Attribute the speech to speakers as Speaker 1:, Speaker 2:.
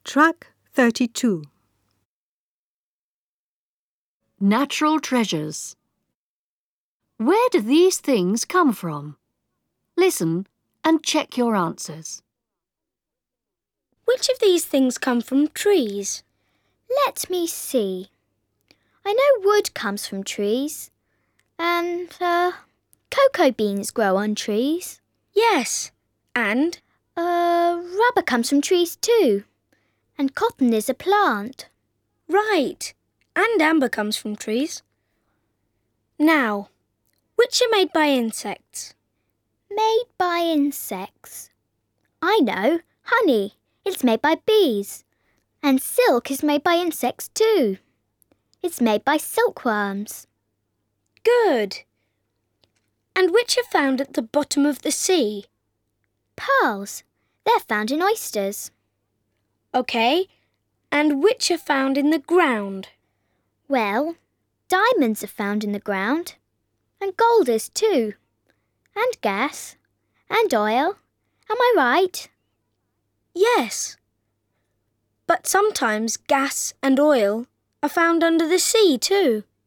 Speaker 1: Track 32.
Speaker 2: Natural treasures. Where do these things come from? Listen and check your answers.
Speaker 3: Which of these things come from trees?
Speaker 4: Let me see. I know wood comes from trees. And, cocoa beans grow on trees.
Speaker 3: Yes. And?
Speaker 4: Rubber comes from trees too. And cotton is a plant.
Speaker 3: Right. And amber comes from trees. Now, which are made by insects?
Speaker 4: Made by insects. I know, honey. It's made by bees. And silk is made by insects too. It's made by silkworms.
Speaker 3: Good. And which are found at the bottom of the sea?
Speaker 4: Pearls. They're found in oysters.
Speaker 3: OK. And which are found in the ground?
Speaker 4: Well, diamonds are found in the ground. And gold is too. And gas. And oil. Am I right?
Speaker 3: Yes. But sometimes gas and oil are found under the sea too.